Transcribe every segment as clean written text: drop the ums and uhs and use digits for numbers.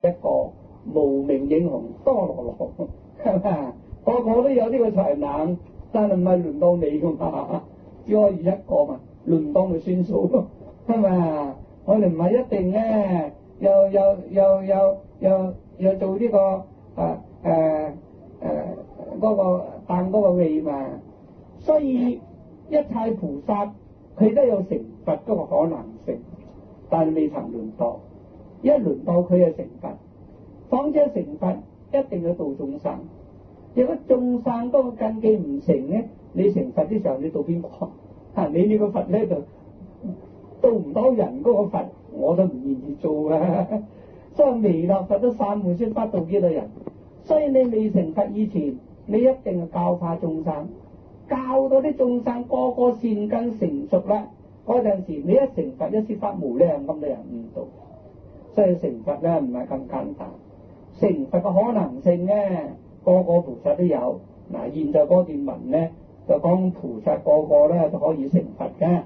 一個無名英雄多羅羅，係嘛？個個都有呢個才能，但係唔係輪到你噶嘛？只可以一個嘛，輪到咪算數咯，係嘛？我哋唔係一定咧，又做呢個嗰個彈嗰個位嘛。所以一切菩薩佢都有成佛嗰個可能性，但係未曾輪到。一輪到佢就成佛，況且成佛一定要度眾生。如果眾生嗰個根基唔成咧，你成佛嘅時候你到邊個？你呢個佛咧就到唔到人嗰個佛，我都唔願意做啊！所以彌勒佛都三回先得到幾多人？所以你未成佛以前，你一定要教化眾生，教到啲眾生個個善根成熟啦。嗰陣時你一成佛，一説法無量咁多人悟道。所以成佛咧唔係咁簡單，成佛嘅可能性咧個個菩薩都有。嗱，現在嗰段文咧就講菩薩個個咧都可以成佛嘅。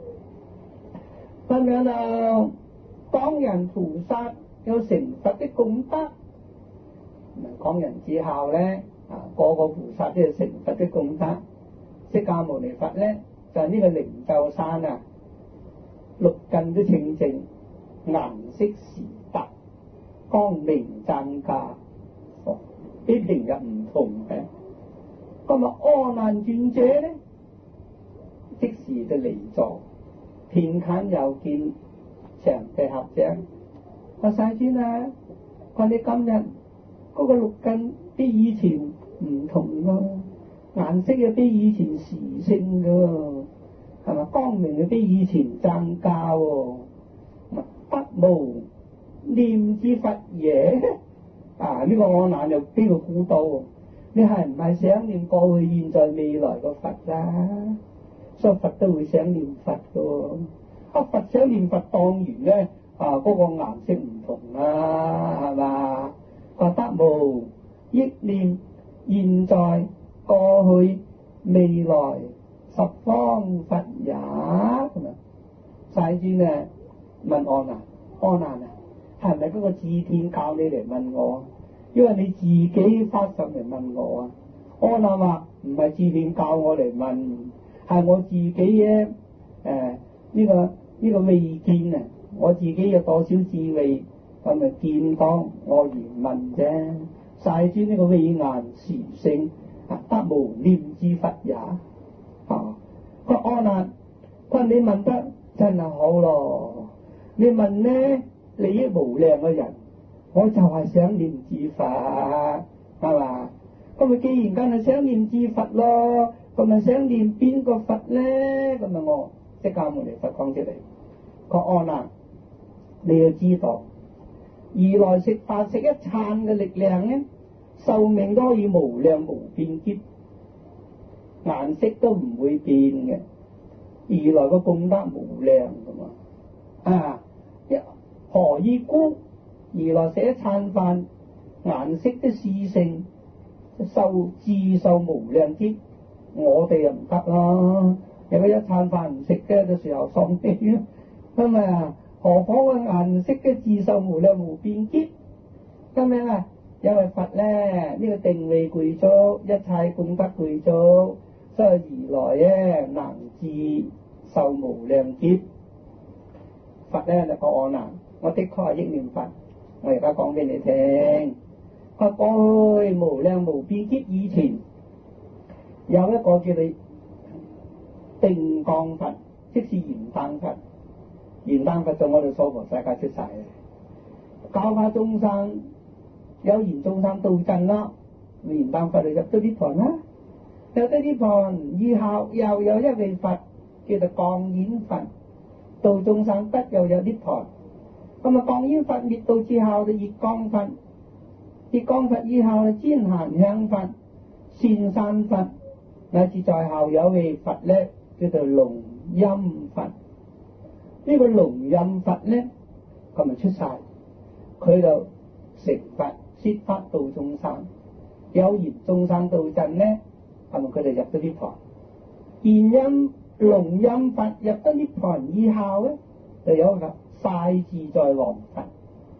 咁樣就講人菩薩有成佛的功德，講人子孝咧個個菩薩都有成佛的功德。釋迦牟尼佛咧就係呢個靈鷲山六根都清淨，顏色時達，光明湛加，比平日唔同嘅。咁阿難尊者咧，即時就離座，片間又見長鼻合掌，話世尊啊，話你今日嗰個六根比以前唔同咯，顏色又比以前時勝噶，係嘛？光明又比以前湛加喎。不無念之佛耶？呢個阿難又邊個估到？你係唔係想念過去、現在、未來個佛啦？所以佛都會想念佛噶。佛想念佛當然咧，嗰個顏色唔同啦，係嘛？不無憶念現在、過去、未來十方佛也。咁啊，世尊啊！問阿難，阿難啊，係咪嗰個智天教你嚟問我？因為你自己發上嚟問我啊。阿難話唔係智天教我嚟問，係我自己嘅呢個未見啊，我自己有多少智慧咁咪見當我而問啫。世尊呢個慧眼時性不無念之佛也。個阿難，佢你問得真係好咯。你問呢，利益無量嘅人，我就係想念智佛，係嘛？咁咪既然梗係想念智佛咯，咁咪想念邊個佛咧？咁咪我釋迦牟尼佛講出嚟，個阿難，你要知道，如來食法食一餐嘅力量咧，壽命都可以無量無邊劫，顏色都唔會變嘅。如來個功德無量噶嘛，何以故？如來食一餐飯，顏色的視性自壽無量劫，我哋又唔得啦。有個一餐飯唔食嘅，到時候喪氣咯，係咪啊？何況個顏色嘅自壽無量無邊劫？咁樣啊？因為佛咧呢個定位具足，一切功德具足，所以如來咧能自壽無量劫。佛咧就講阿難，我的確係憶念佛，我而家講俾你聽。過去無量無邊劫以前，有一個叫你定光佛，即是燃燈佛。燃燈佛就我哋娑婆世界出世嘅，教化眾生，有緣眾生到盡啦，燃燈佛就入咗涅槃啦。入咗涅槃以後，又有一位佛叫做降演佛，度眾生得又有涅槃。咁啊，降演佛滅度之後就熱光佛，熱光佛以後就尖閑香佛、善散佛，乃至在後有位佛咧叫做龍陰佛。呢個龍陰佛咧咁咪出世，佢就成佛説法度眾生，有緣眾生到盡咧，係咪佢哋入咗涅槃？現因龍陰佛入咗涅槃以後咧，就有個勢自在王佛。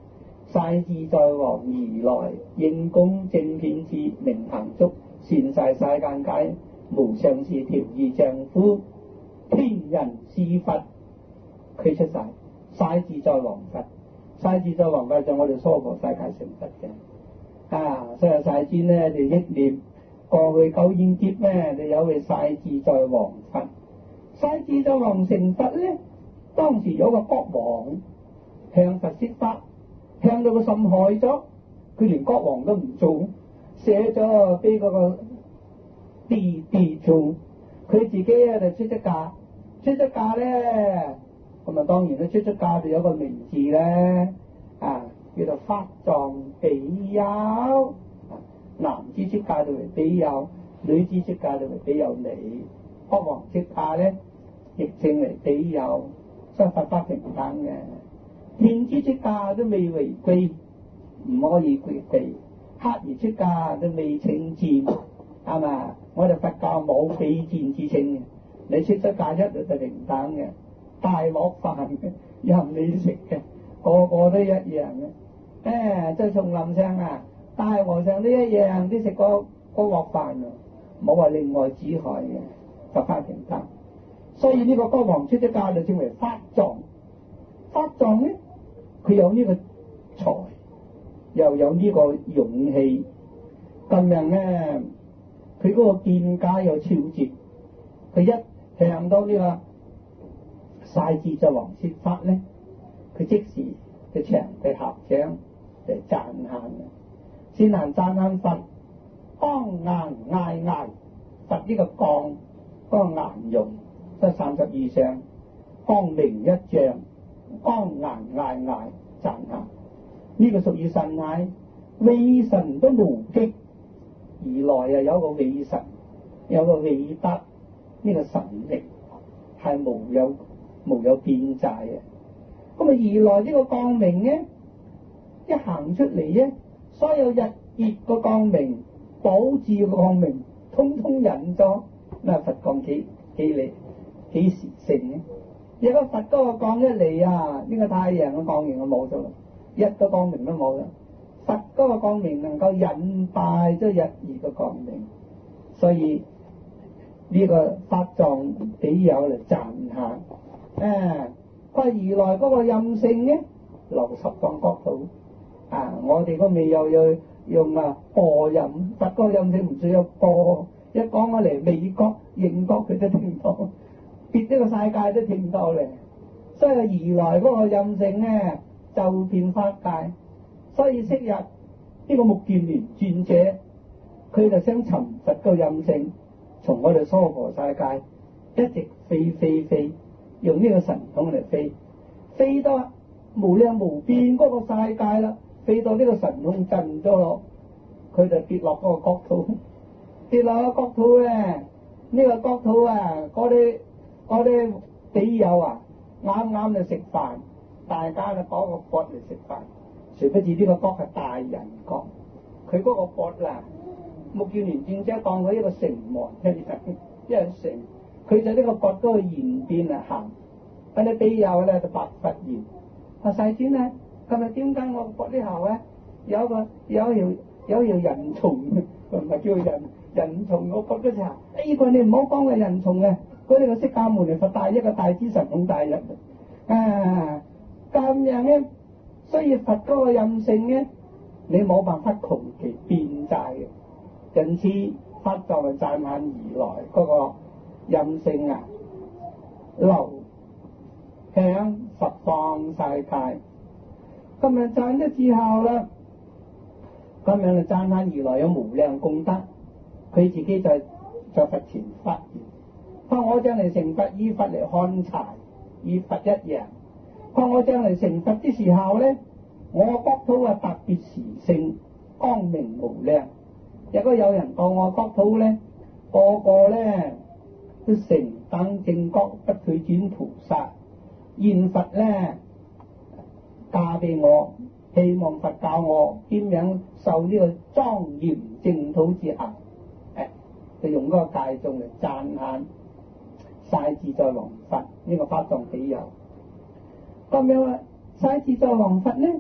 世自在王如來，應供正遍智，明行足，善逝世間解，無上士調御丈夫，天人是佛，佢出晒。世自在王佛，世自在王佛就我哋娑婆世界成佛嘅。所以世尊咧就憶念過去久遠劫咧，你有位世自在王佛。世自在王成佛咧，當時有個國王向佛説法，向到個心害咗，佢連國王都唔做，寫咗俾嗰個弟弟做，佢自己咧就出咗家，出咗家咧，咁啊當然都出咗家就有個名字咧，叫做法藏比丘，男子出家就為比丘，女子出家就為比丘尼，國王出家咧亦稱為比丘，所以佛法平等嘅。天子出家都未違規，唔可以違規；乞兒出家都未稱賤，係嘛？我哋佛教冇卑賤之稱嘅，你出咗家一律就平等嘅，大鑊飯嘅任你食嘅，個個都一樣嘅。即係叢林上大和尚都一樣，都食個鑊飯啊，冇話另外指害嘅，佛法平等。所以呢個國王出咗家就稱為法藏。法藏咧，佢有呢個才，又有呢個勇氣，咁樣咧，佢嗰個見解又超絕，佢一向到呢個世自在王説法咧，佢即時就長臂合掌嚟讚歎嘅，先行讚歎佛光顏睚睚，佛呢個光嗰個顏容即係32相，光明一丈，光顏睚睚讚歎，呢個屬於神態，偉神都無極，而來有個偉神，有個偉德，呢個神力係無有邊際嘅。咁而來呢個光明咧，一行出嚟咧，所有日月個光明、寶智個光明，通通引咗。佛光幾時成咧？如果佛嗰個光一嚟呢個太陽嘅光明就冇咗啦，一個光明都冇啦。佛嗰個光明能夠引帶咗日月嘅光明，所以呢個法藏比丘嚟讚歎。佢如來嗰個任性咧，流十方國土。我哋嗰未又要用播任，佛嗰個任性唔需要播，一講我嚟美國、英國佢都聽到，別呢個世界都聽到咧。所以如來嗰個任性咧，就遍法界。所以昔日呢個目犍連尊者，佢就想尋佛個任性，從我哋娑婆世界一直飛，用呢個神通嚟飛到無量無邊嗰個世界啦，飛到呢個神通震咗落，佢就跌落嗰個國土，跌落個國土咧，呢個國土嗰啲比丘啱啱就食飯，大家就攞個缽嚟食飯，誰不知呢個國係大人國，佢嗰個缽目犍連尊者當佢一個城門一個城，佢就呢個缽嗰個沿邊行，嗰啲比丘咧就白佛言：世尊啊，今日點解我個缽呢後有條人蟲，唔係叫人蟲個缽嗰時候，呢個你唔好講係人蟲嗰啲個釋迦牟尼佛帶一個大支神通帶入咁樣咧，所以佛嗰個任性咧，你冇辦法窮其邊際嘅。因此法藏就讚歎如來嗰個任性流向十方世界。今日讚咗之後啦，咁樣就讚歎如來有無量功德，佢自己在佛前發言：我將嚟成佛，以佛嚟看柴，與佛一樣。我將嚟成佛之時候咧，我國土特別殊勝，光明無量。如果有人到我國土咧，個個咧都成等正覺，不退轉菩薩。現佛咧嫁俾我，希望佛教我點樣受呢個莊嚴淨土之行。就用嗰個戒頌嚟讚歎世自在王佛呢個法藏比丘。咁樣世自在王佛咧，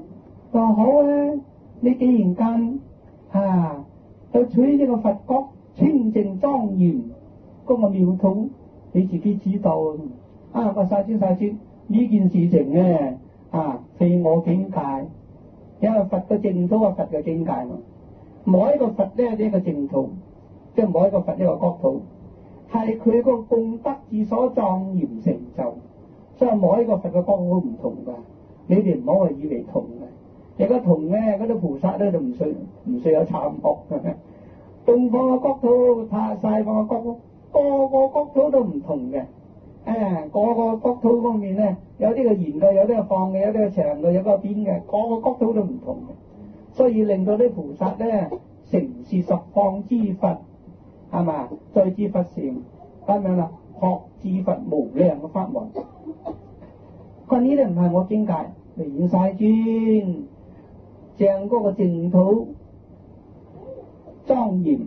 就好啊！你既然間去取呢個佛國清淨莊嚴嗰個妙土，你自己知道我晒先呢件事情咧非我境界，因為佛嘅淨土係佛嘅境界嘛。冇一個佛咧呢個淨土，即係冇一個佛呢個國土，係佢個功德之所莊嚴成就，所以冇一個佛嘅國土唔同噶。你哋唔好話以為同嘅，如果同咧嗰啲菩薩咧就唔需有慚惡嘅。東方嘅國土、西方嘅國土，個個國土都唔同嘅。個個國土方面咧，有啲係圓嘅，有啲係方嘅，有啲係長嘅，有啲係扁嘅，個個國土都唔同嘅。所以令到啲菩薩咧成是十方之佛，係嘛？再之佛成咁樣啦，學之佛無量嘅法門。佢呢啲唔係我境界，嚟晒尊將嗰個淨土莊嚴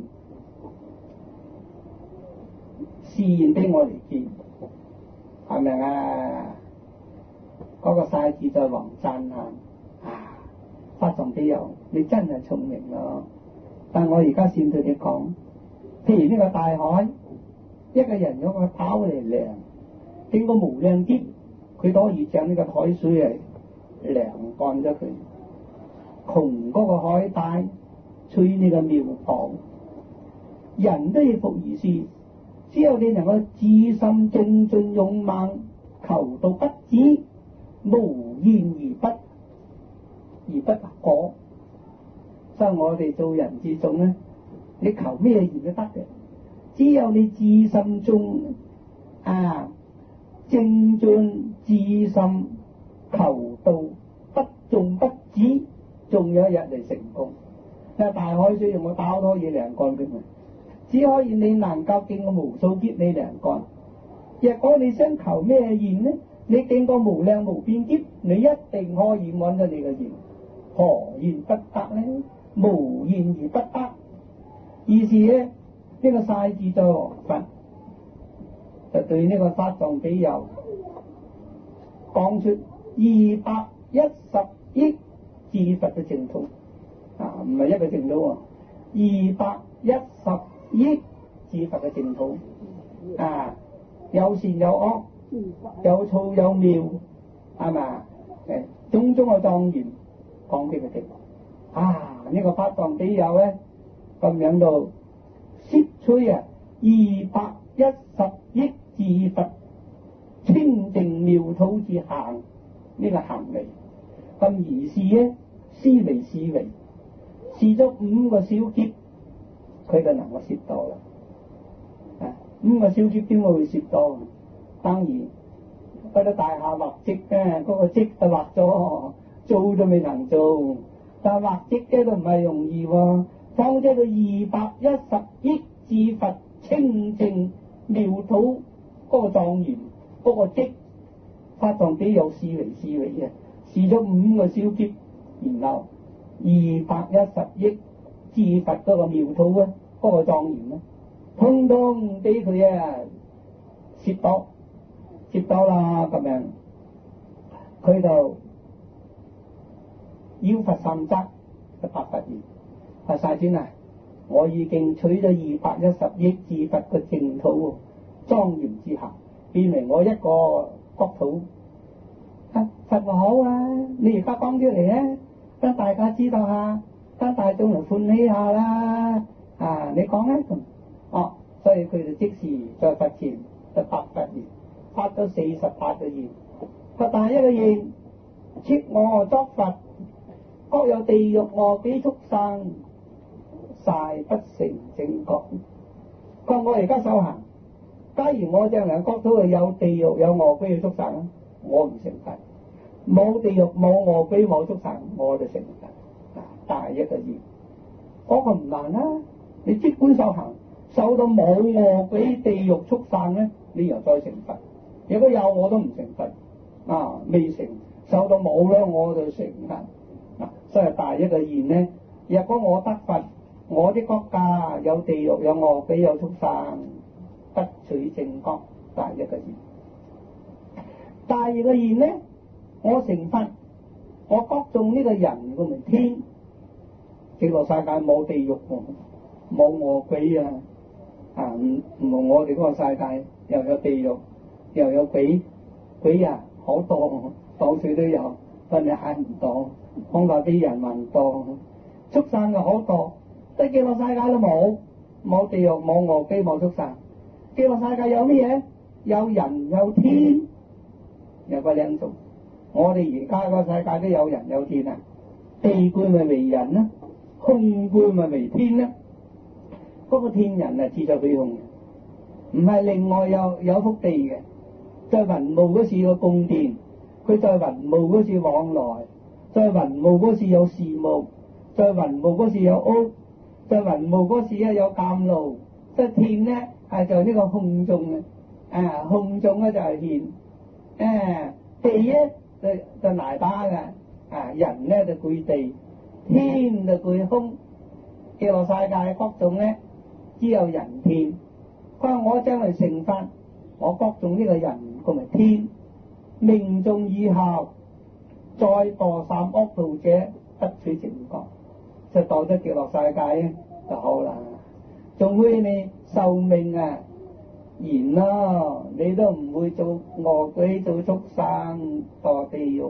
示現俾我哋見，係咪啊？嗰個晒字在王讚法藏比丘，你真係聰明咯！但我而家先對你講，譬如呢個大海，一個人有個跑嚟量，經過無量劫，佢都可以將呢個海水嚟涼乾咗佢。窮嗰個海帶，吹呢個妙法，人都要復而是。只有你能夠至心精進勇猛，求到不止，無厭而不果。所以我哋做人之中咧，你求咩言都得嘅。只有你至心中精進至心，求到不中不止，仲有一日嚟成功。因為大海水用我打好多嘢涼乾佢，只可以你能夠經過無數劫你涼乾。若果你想求咩言呢？你經過無量無邊劫，你一定可以揾到你嘅言。何言不得呢？無言而不得。於是咧，呢個晒字在王佛就對呢個法藏比丘講出210億至佛嘅淨土唔係一個淨土，210億至佛嘅淨土有善有惡，有粗有妙，係嘛？種種嘅莊嚴講俾佢哋。呢個法藏比丘咧咁樣到攝取210億至佛清淨妙土之行呢個行為，咁而是咧思維試咗5個小劫，佢就能夠攝到啦。5個小劫點會攝到？當然嗰啲大廈畫則嗰個則就畫咗，做都未能做。但係畫則咧都唔係容易喎，放咗個210億至佛清淨妙土嗰個莊嚴嗰個則，法藏比丘試嚟嘅，試咗5個小劫，然後210億至佛嗰個妙土嗰個莊嚴咧，通通俾佢攝到啦咁樣，佢就要佛三則嘅白佛言：晒尊我已經取咗210億至佛嘅淨土莊嚴之行，變為我一個國土。佛話好你而家講出嚟咧，等大家知道下，等大眾嚟歡喜下啦。你講所以佢就即時在佛前就白佛言，發咗48個願。佢第一個願，設我作佛，各有地獄餓鬼畜生，誓不成正覺。佢我而家修行，假如我將來國土係有地獄有餓鬼畜生，我唔成佛；冇地獄冇餓鬼冇畜生，我就成佛。第一個願，嗰個唔難你即管修行，修到冇餓鬼地獄畜生咧，你又再成佛。如果有我都唔成佛，未成，修到冇咧我就成佛。所以第一個願咧，若果我得佛，我啲國家有地獄有餓鬼有畜生，不取正覺。第一個願。第二個願咧，我成佛， 我覺中呢個人佢咪天，極樂世界冇地獄喎，冇餓鬼啊！唔同我哋嗰個世界又有地獄又有鬼，鬼啊好多，到處都有，但係睇唔到，恐怕啲人聞多，畜生嘅好多，得極樂世界都冇，冇地獄冇餓鬼冇畜生，極樂世界有咩嘢？有人有天，有個兩種。我哋而家個世界都有人有天啊，地官咪為人啦，空官咪為天啦。嗰個天人係自在虛空嘅，唔係另外有幅地嘅，在雲霧嗰時個宮殿，佢在雲霧嗰時往來，在雲霧嗰時有樹木，在雲霧嗰時有屋，在雲霧嗰時有監牢。即係天咧係在呢個空中嘅，空中咧就係天，地咧就泥巴嘅，人咧就具地，天就具空。極樂世界各種咧只有人天。佢話我將來成佛，我各種呢個人佢咪天，命中以後再墮三惡道者得取正覺，就墮咗極樂世界就好啦。仲會你壽命延咯，你都唔會做餓鬼做畜生墮地獄。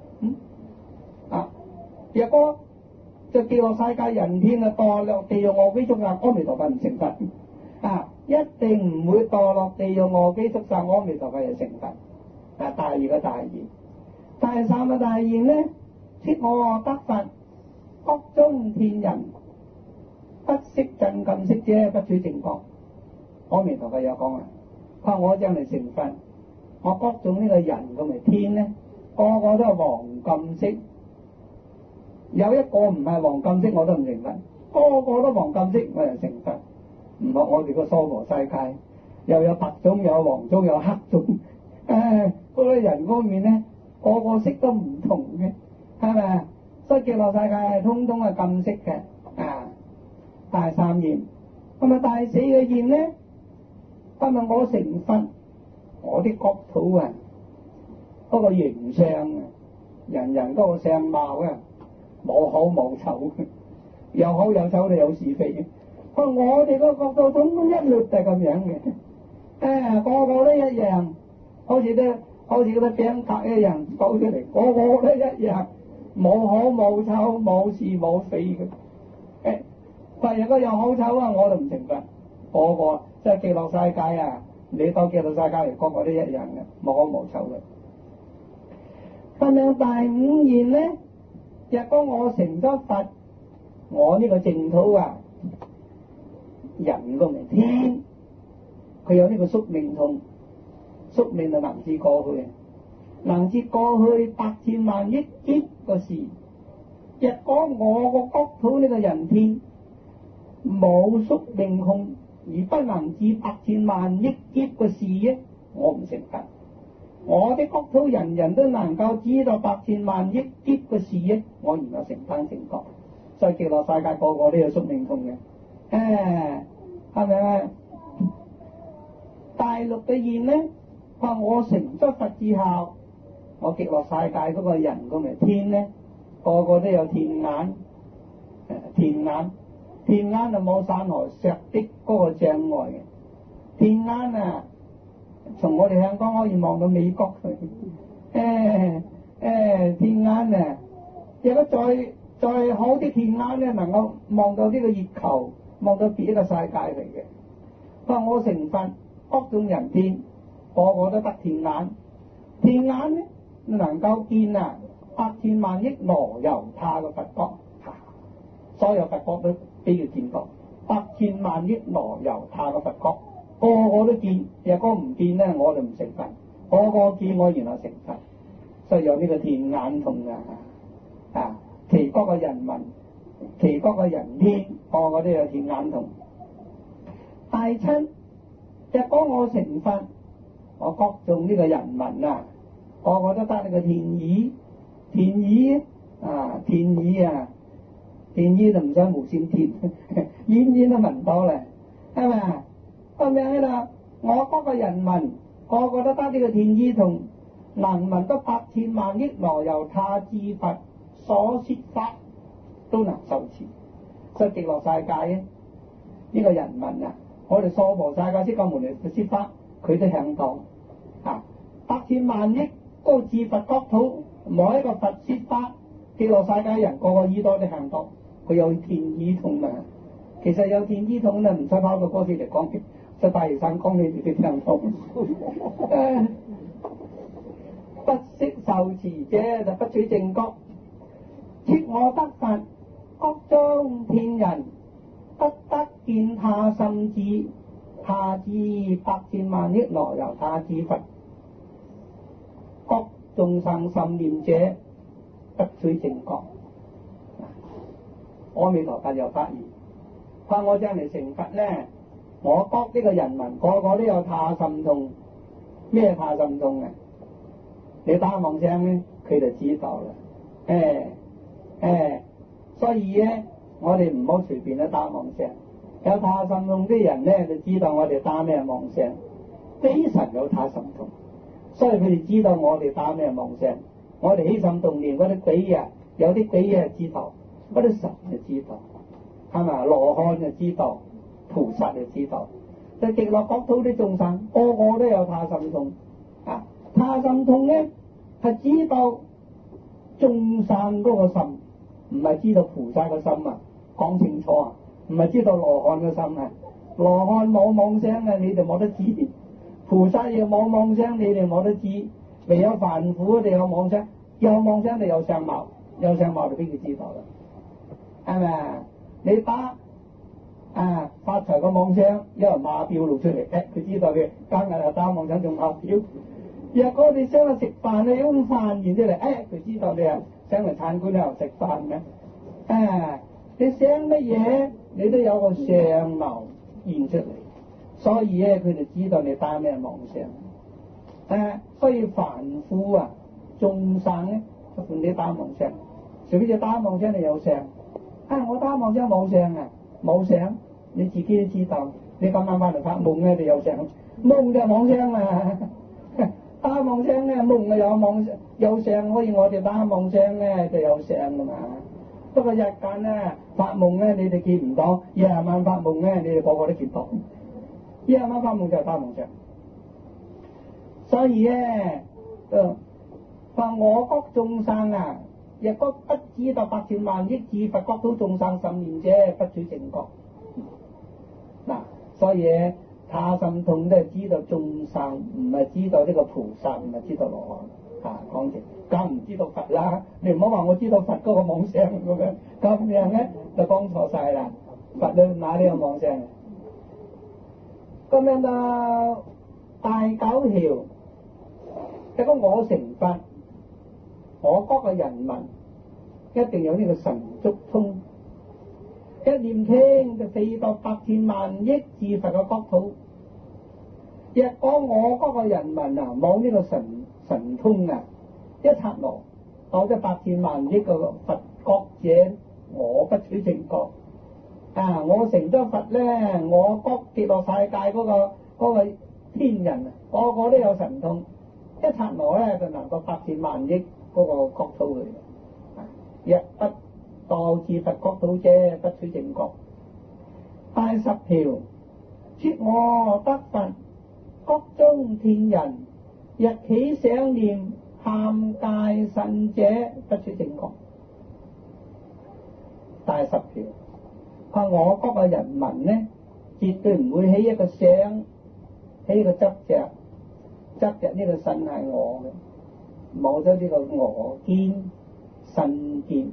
若果就極樂世界人天墮落地獄餓鬼畜生，阿彌陀佛唔成佛。一定唔會墮落地獄餓鬼畜生，阿彌陀佛就成佛。大二個大願，第三個大願呢，切我得佛，各中天人不識真禁識者不取正覺。阿彌陀佛有講佢話我將嚟成佛，我各種呢個人咁咪天呢，個個都係黃禁識，有一個唔係黃禁識我都唔成佛，個個都黃禁識我就成佛。唔學我哋個娑婆世界，又有白種，又有黃種，又有黑種，嗰啲人方面咧，個個識都唔同嘅，係咪？所以極樂世界係通通係禁識嘅，大三願。咁第四個願咧，今日我成佛，我啲國土嗰個形象人人嗰個相貌冇好冇醜，有好有醜就有是非。我哋個國土總共一律就係咁樣嘅，個個都一樣，好似嗰啲餅格一樣倒出嚟，個個都一樣，冇好冇醜，冇是冇非嘅。但如果有好醜我就唔成佛。個個即係極樂世界你到極樂世界嚟，個個都一樣嘅，冇好冇醜嘅。咁樣第五願咧，若果我成咗佛，我呢個淨土人個名天，佢有呢個宿命通，宿命就能知過去，能知過去百千萬億劫個事。若果我個國土呢個人天冇宿命控，而不能知百千萬億劫個事我唔成佛。我啲國土人人都能夠知道百千萬億劫個事我然後成翻正覺。所以極樂世界個個都有宿命通嘅。係咪啊？大陸嘅願呢，話我成咗佛之後，我極樂世界嗰個人個咪天呢，個個都有天眼，天眼就冇山河石的嗰個障礙嘅。天眼從我哋香港可以望到美國去。天眼如果再好啲天眼咧，能夠望到呢個月球，望到別一個世界嚟嘅。佢話我成佛，各種人天，個個都得天眼。天眼咧能夠見百千萬億羅由他嘅佛國，所有佛國都俾佢見過。百千萬億羅由他嘅佛國，個個都見。若果唔見咧，我就唔成佛。個個見我，然後成佛。所以有呢個天眼通其國嘅人民，其國嘅人天，個個都有天眼通。第七，若果我成佛，我各種呢個人民個個都得呢個天耳，天耳就唔使無線鐵，遠遠都聞到咧，係咪？咁樣我各個人民個個都得呢個天耳通， 能聞得百千萬億羅由他智佛所說法，都能受持。所以極樂世界咧，呢個人聞啊，我哋娑婆世界釋迦牟尼佛說法，佢都響到啊！百千萬億嗰個智佛國土，某一個佛說法，極樂世界人個個耳朵都響到，佢有天耳筒啊！其實有天耳筒咧，唔使跑到嗰處嚟講，在大嶼山講你哋都聽到。不識受持者就不取正覺，設我得佛，國中天人，不得見他心智，他智百千萬億羅由他智佛，國眾生心念者，不取正覺。阿彌陀佛又發言，話我將嚟成佛咧，我覺呢個人民個個都有他心通，咩他心通啊？你打望聲咧，佢就知道啦。所以咧，我哋唔好隨便都打望聲。有他心通啲人咧，就知道我哋打咩望聲。非神有他心通，所以佢哋知道我哋打咩望聲。我哋起心動念嗰啲鬼啊，有啲鬼啊知道，嗰啲神就知道，係咪？羅漢就知道，菩薩就知道。就極樂國土啲眾生，個個都有他心通啊！他心通咧，係知道眾生嗰個心，唔係知道菩薩個心啊！講清楚啊！唔係知道羅漢個心啊！羅漢冇妄想啊，你哋冇得知；菩薩又冇妄想，你哋冇得知。唯有凡夫哋有妄想，有妄想就有相貌，有相貌就俾佢知道啦，係咪啊？你打發財個妄想，有人馬標露出嚟，佢知道嘅，今日又打妄想仲馬標。若果你想去食飯，你用飯現出嚟，佢知道你啊想嚟餐館又食飯嘅，你想乜嘢，你都有個相貌現出嚟，所以咧佢就知道你打咩妄想。所以凡夫啊，眾生咧，就同你打妄想，除非你打妄想你有相，我打妄想冇相啊，冇相，你自己都知道。你今晚翻嚟發夢咧，你有相，夢就妄想啊。打妄想咧，夢啊有妄有相，可以我哋打妄想咧就有相噶嘛。不過日間咧發夢咧，你哋見唔到；夜晚發夢咧，你哋個個都見到。夜晚發夢就係打妄想。所以咧，話我國眾生啊，若果不知道百千萬億智佛國土眾生心念者，不取正覺。嗱，所以他心通都係知道眾生，唔係知道呢個菩薩，唔係知道羅漢。講直，更唔知道佛啦。你唔好話我知道佛嗰個妄想咁樣咧，就講錯晒啦。佛你哪呢個妄想？咁樣到大九條。如果我成佛，我國嘅人民一定有呢個神足通，一念經就飛到百千萬億智佛嘅國土。若果我國嘅人民啊冇呢個神通啊，一剎那到咗百千萬億個佛國者，我不取正覺。我成咗佛咧，我國極樂世界嗰個天人啊，個個都有神通。一剎那咧就能夠百千萬億嗰個國土去，若不到智佛國土者，不取正覺。第十條，設我得佛，國中天人，若起想念，喊戒慎者，不取正覺。第十條，話我國嘅人民呢，絕對唔會起一個想，起一個執着。執着呢個身係我嘅，冇咗呢個我見身見。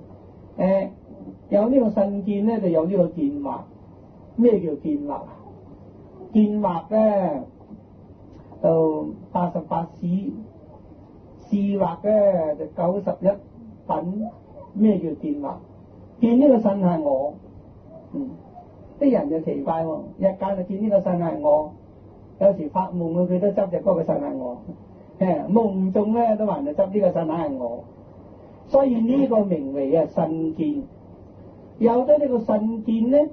有呢個身見咧，就有呢個見惑。咩叫見惑啊？見惑咧就88使，事惑咧就91品。咩叫見惑？見呢個身係我，啲人就奇怪喎，日間就見呢個身係我。有時發夢佢都執着嗰個身係我，夢中咧都還係執呢個身係我，所以呢個名為身見。有咗呢個身見咧，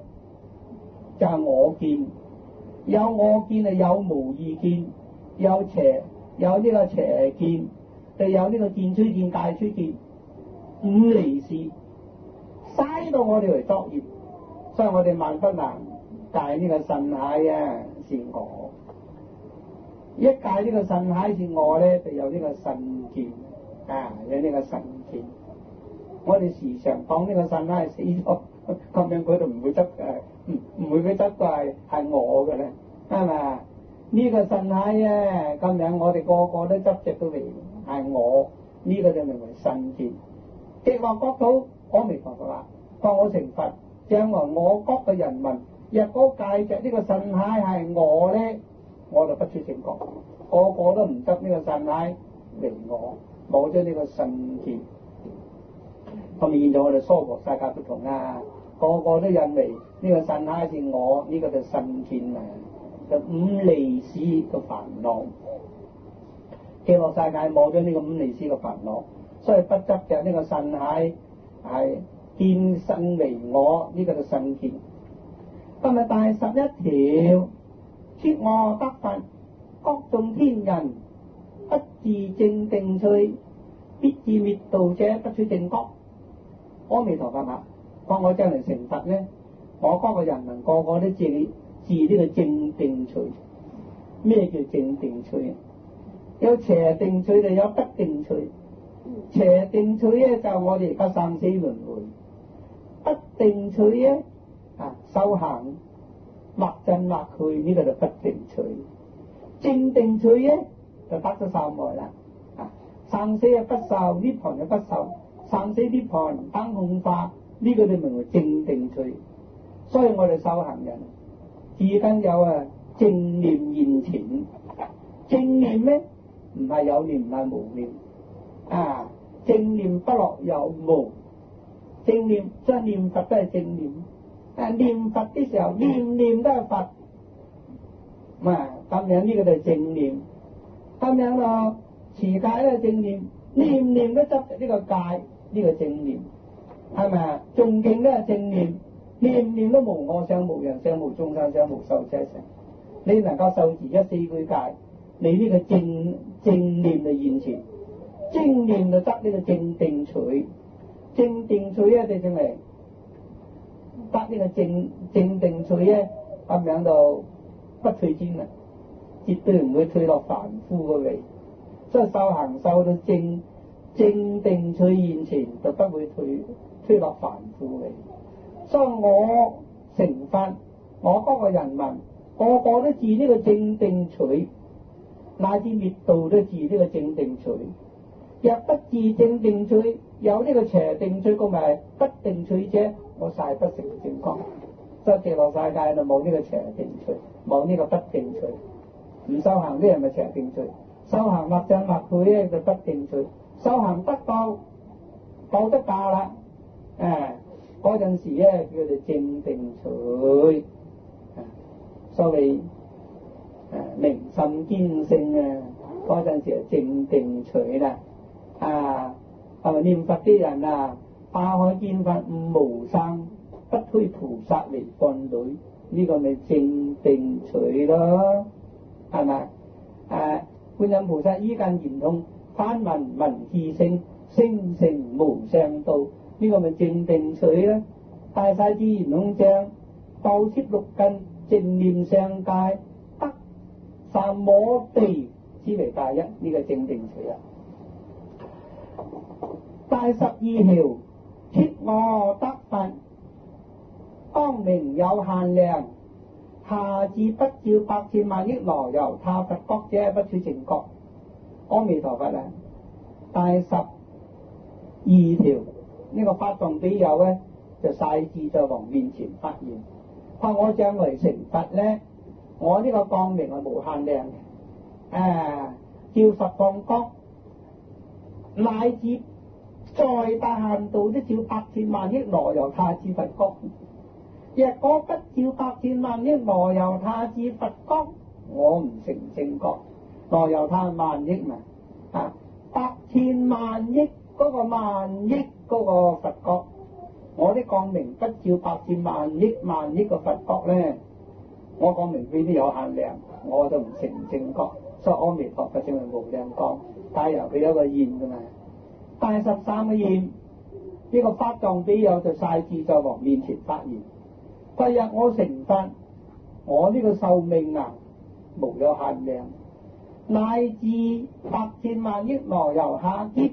就係我見。有我見係有無意見，有邪有呢個邪見，就有呢個見取見、戒取見，五離事，嘥到我哋嚟作業，所以我哋萬不能戒呢個腎蟹啊，是我。一戒呢個腎蟹是我咧，就有呢個腎見啊，有呢個腎見。我哋時常講呢個腎蟹死咗，咁樣佢都唔會執唔會俾執到係我嘅咧，係咪？呢個腎蟹啊，咁樣我哋個個都執着到嚟係我，呢個就名為腎見。極樂國土，阿彌陀佛話：當我成佛，將來我國嘅人民，若果戒着呢個腎蟹係我咧，我就不出正覺，個個都唔執呢個腎蟹為我，冇咗呢個腎見。咁現在我哋娑婆世界不同啦，個個都認為呢個腎蟹是我，呢個就腎見啊，就五離使嘅煩惱。極樂世界冇咗呢個五離使嘅煩惱，所以不執着呢個腎蟹係見腎為我，呢個就腎見。今日第11條，設我得佛，各眾天人不自正定趣，必自滅道者不取正覺。阿彌陀佛啊！當我將來成佛咧，我國嘅人民個個都自呢個正定趣。咩叫正定趣？有邪定趣就有不定趣。邪定趣咧就我哋而家生死輪迴，不定趣咧修行或進或退，呢個就不定趣。正定趣咧就得咗三昧啦。生死不受，涅槃不受。生死涅槃當空化，呢個就名為正定趣。所以我哋修行人至今有正念現前。正念咧唔係有念唔係無念正念不落有無。正念即係念佛都係正念。念佛嘅時候念念都係佛。咁樣呢個就係正念。咁樣咯，持戒都係正念，念念都執呢個戒。呢個正念係咪啊？仲勁都係正念，念念都無我相、無人相、無眾生相、無壽者相。你能夠受持一四句戒，你呢個正念就現前，正念就得呢個正定趣，正定趣咧就證明得呢個正定趣咧，咁樣就不退轉啦，絕對唔會退落凡夫嘅位。所以修行修到正定趣現前，就不會退落凡夫位。所以我成佛，我國嘅人民個個都自呢個正定趣，乃至滅道都自呢個正定趣。若不自正定趣，有呢個邪定趣同埋不定趣者，我誓不成正覺。所以極樂世界就冇呢個邪定趣，冇呢個不定趣。唔修行啲人咪邪定趣，修行或進或退咧就不定趣。修行得到得教啦，嗰陣時咧叫做正定趣，所謂明心堅性嗰陣時係正定趣啦。係咪念佛啲人花開見佛悟無生，不推菩薩嚟幹女，呢個咪正定趣咯，係咪？觀音菩薩依近圓通，翻聞聞自性，聲成無上道，呢個咪正定趣啦。大勢至圓通章，道攝六根，正念上界，得三摩地，此為大一，呢個正定趣啦。第12條，設我得佛，光明有限量，下至不照百千萬億羅由他佛國者，不取正覺。阿彌陀佛第12條，呢個法藏比丘咧就晒至在王面前發言，話我將來成佛咧，我呢個光明係無限量嘅，照佛放光，乃至再大限度都照百千萬億羅由他之佛國。若果不照百千萬億羅由他之佛國，我唔成正覺。羅由他萬億嘛，百千萬億嗰個萬億嗰個佛國，我啲光明不照百千萬億個佛國咧，我光明非常有限量，我就唔成正覺。 所以阿彌陀佛稱為無量光，但係由佢有一個現噶嘛。第13個現，呢個法藏比丘就晒自在王面前發言：今日我成佛，我呢個壽命啊無有限量，乃至百千萬億羅遊下劫，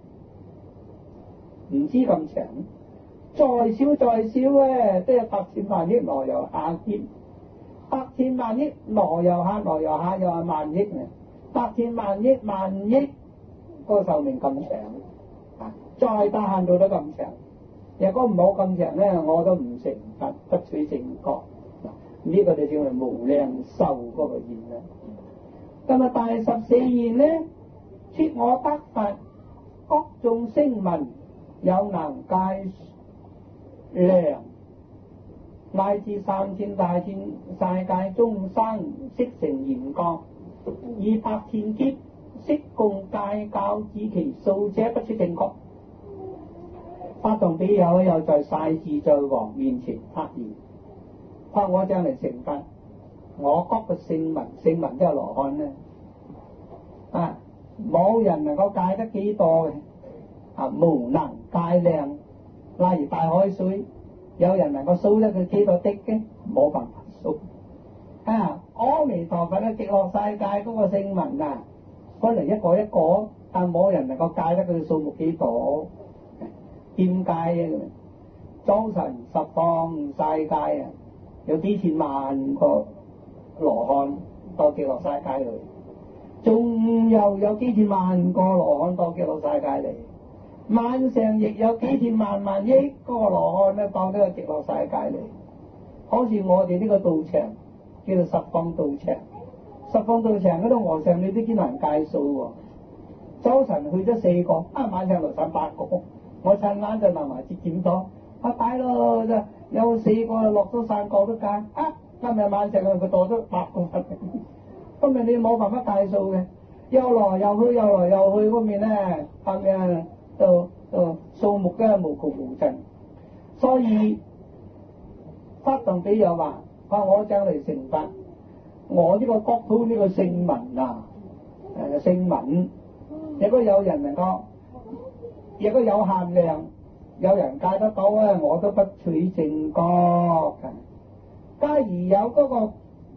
唔知咁長，再少咧都有百千萬億羅遊下劫。百千萬億羅遊下又係萬億啊！百千萬億個壽命咁長啊！再大限度都咁長，如果唔好咁長咧，我都唔成佛，不取正覺。呢個就叫做無量壽嗰個現啦。咁啊，第14現咧，設我得佛，各眾聲聞有能界量，乃至3000大千世界眾生悉成圓覺，以百千劫悉共戒教，至其數者不出正覺。法藏比丘又在晒自在王面前發言：話我將嚟成佛，我各個聲聞都係羅漢咧，啊，冇人能夠戒得幾多嘅，啊，無能戒量。例如大海水，有人能夠數得佢幾多滴嘅？冇辦法數。啊，阿彌陀佛嘅極樂世界嗰個聲聞啊，可能一個，但冇人能夠戒得佢數目幾多。點解啊？早晨十方世界啊，有幾千萬個羅漢到極樂世界嚟，仲有幾千萬個羅漢到極樂世界嚟，晚上亦有幾千萬億個羅漢咧到呢個極樂世界嚟。好似我哋呢個道場叫做十方道場，十方道場嗰度和尚你都幾難計數喎。早晨去咗4個，晚上嚟上8個。我趁晚就拿埋節檢咗，大佬就有4個落咗3個都計，今日晚上佢多咗8個，今日你冇辦法計數嘅，又來又去嗰面咧，係咪啊？就數目咧無窮無盡，所以法藏比丘話我將嚟成佛，我呢個國土呢個聲聞啊，聲聞，如果有人能夠。如果有限量，有人戒得到咧，我都不取正覺。假如有嗰個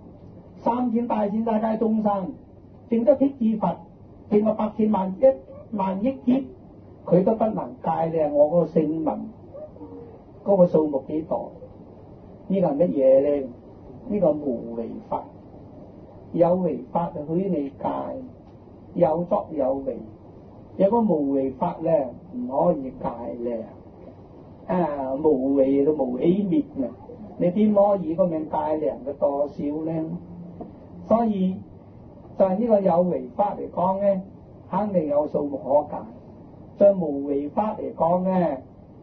3000大千世界眾生，證得辟支佛，證個百千萬億劫，佢都不能戒量我嗰個聲聞嗰個數目幾多？呢個係乜嘢咧？呢個無為法，有為法就許你戒，有作有為。有個無為法咧，唔可以戒量，無為都無起滅啊！你點可以個名戒量嘅多少咧？所以就係呢個有為法嚟講咧，肯定有數目可戒；在無為法嚟講咧，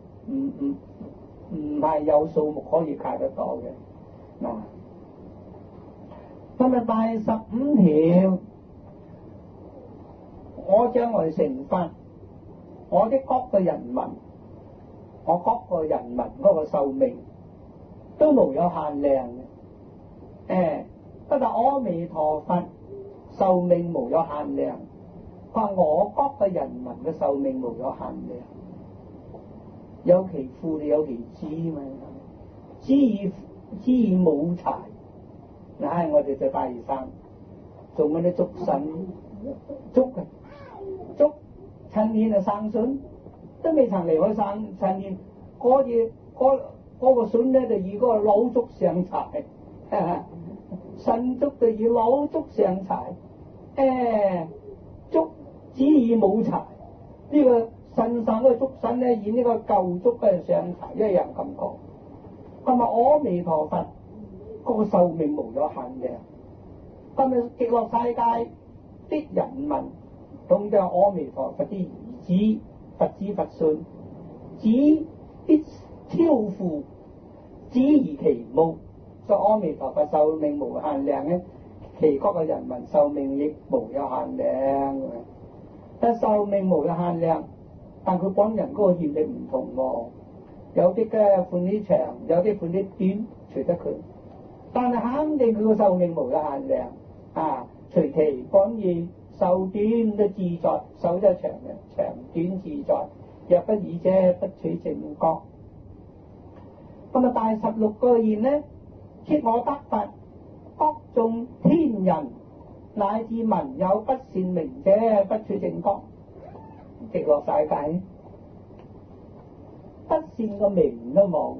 唔係有數目可以戒得到嘅。嗱，今日第15條。我將來成佛，我的各個人民，我各個人民嗰個壽命都無有限量嘅。不但阿彌陀佛壽命無有限量，話我各個人民嘅壽命無有限量。有其父你有其子嘛？子以母柴，嗱，我哋就大嶼山做嗰啲竹筍竹嘅。竹趁年就生筍，都未曾離開生趁年，嗰個筍咧就以嗰個老竹上柴，新竹就以老竹上柴，竹子以母柴，呢個新生嗰個竹筍咧以呢個舊竹嘅上柴，一樣咁講。咁啊，阿彌陀佛嗰個壽命無有限量，咁啊極樂世界的人民。咁就阿彌陀佛啲兒子，佛子佛孫，子必超乎子而其母，所以阿彌陀佛壽命無限量咧，其國嘅人民壽命亦無有限量。但壽命無有限量，但佢本人嗰個業力唔同喎，有啲嘅寬啲長，有啲寬啲短，隨得佢。但係肯定佢個壽命無有限量啊！ 隨其本意，壽短都自在，壽就長嘅，長短自在。若不爾者，不取正覺。咁啊，第16個願呢，設我得佛，各眾天人乃至聞有不善名者，不取正覺。極樂世界不善個名都冇，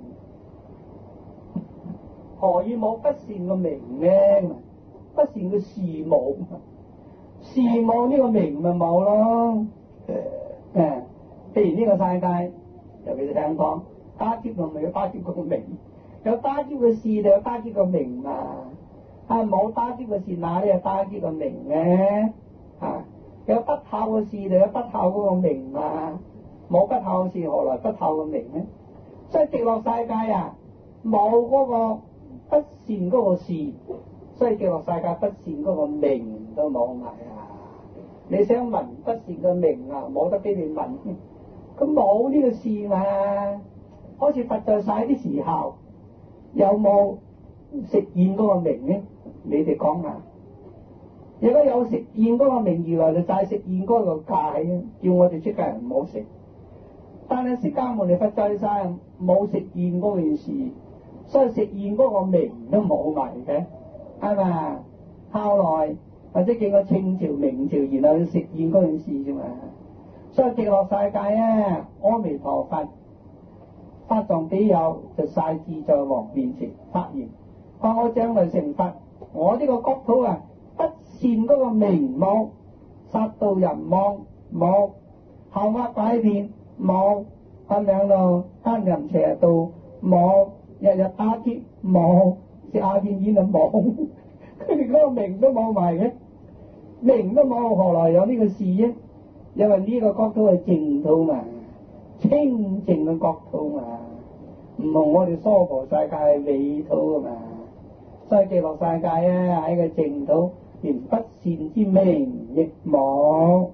何以冇不善個名呢？不善嘅事冇，事冇呢個名咪冇咯。譬如呢個世界，尤其是聽講打劫同咪有打劫個名，有打劫嘅事就有打劫個名啊！冇打劫嘅事，哪裡有打劫個名咧？有不孝嘅事就有不孝嗰個名啊！冇不孝嘅事，何來不孝嘅名咧？所以極樂世界啊，冇嗰個不善嗰個事，所以極樂世界不善嗰個名都冇埋啊！你想聞不善嘅名啊，冇得俾你聞，咁冇呢個事嘛？好似佛在世啲時候，有冇食宴嗰個名咧？你哋講下。如果有食宴嗰個名，而來就齋食宴嗰個戒，叫我哋出家人唔好食。但係釋迦牟尼佛在世冇食宴嗰件事，所以食宴嗰個名都冇埋嘅，係嘛？後來或者經過清朝、明朝，然後去食宴嗰件事啫嘛。所以極樂世界啊，阿彌陀佛法藏比丘就晒自在王面前發言，話我將來成佛，我呢個國土啊，不善嗰個名冇，殺盜淫妄冇，後惡拐騙冇，咁樣咯，奸淫邪道冇，日日打劫冇，食鴉片煙就冇，佢哋嗰個名都冇埋嘅，名都冇，何來有呢個事啫？因為呢個國土係淨土嘛，清淨嘅國土嘛，唔同我哋娑婆世界係美土啊嘛。所以極樂世界啊，喺個淨土連不善之名亦冇。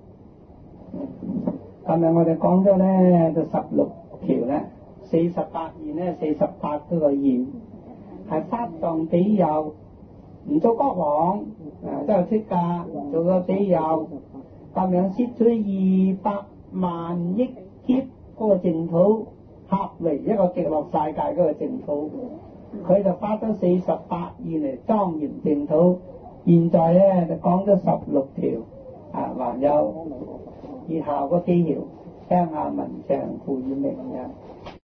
今日我哋講咗咧，就16條咧，48願咧，48嗰個願係法藏比丘唔做國王，都係出家做個比丘，咁樣攝取200萬億劫嗰個淨土，合為一個極樂世界嗰個淨土。佢就發咗48願嚟莊嚴淨土。現在咧就講咗16條，還有以下個記號，聽下文長附以明日。